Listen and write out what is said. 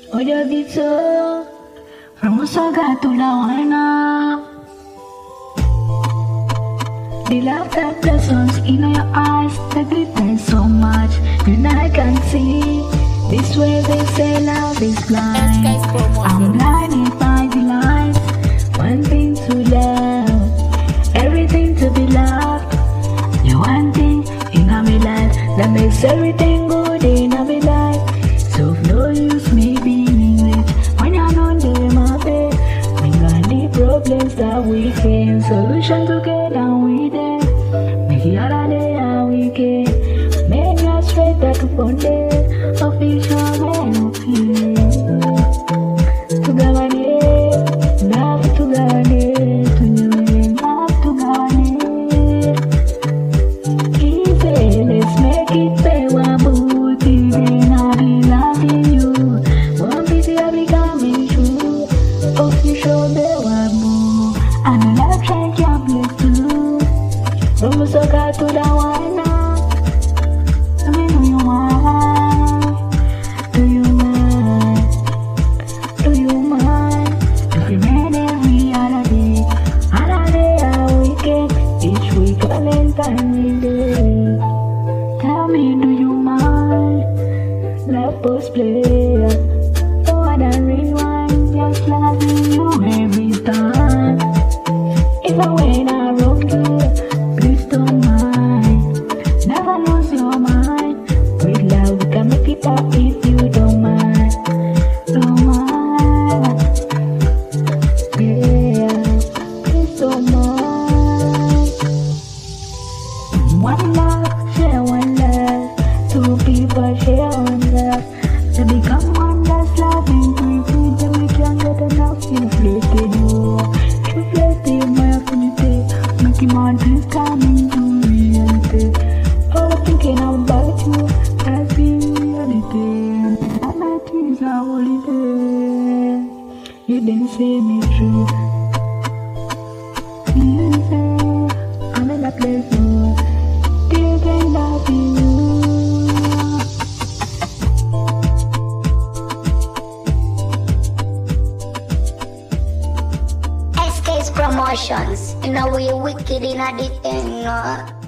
Oye dicho, vamos a sacar tu la buena. The love that blossoms in your eyes, that glitters so much, and I can see. This way they say love is blind. I'm blinded by the lights. One thing to love, everything to be loved. You one thing in my life that makes everything good in my life. So no use me being rich when you're not there, my babe. We got the problems that we can, solution together with them. Make it all day how we can. Make us straight that upon day. Official way of you. To govern love to govern to you, love to govern easy, let's make it pay one booty. Then I'll be loving you. One pity I'll be coming true. Official day one move. And a life like your bliss too. From Soka to the one now. I mean, who you want? Tell me, do you mind? Love post play. Oh, I don't rewind. Just loving you every time. If I win, I wrong you. Please don't mind. Never lose your mind. With love, we can make it up if you don't mind. Don't mind. Yeah, please don't mind. One love, share one love. Two people share one love. To become one that's loving, we then we can get enough. Inflated you, inflated my affinity, making my dreams coming to reality. Oh, thinking about you, that's reality. And my dreams are holiday. You didn't see me through. You say I'm in a place. SK's promotions, you know we wicked in a the thing,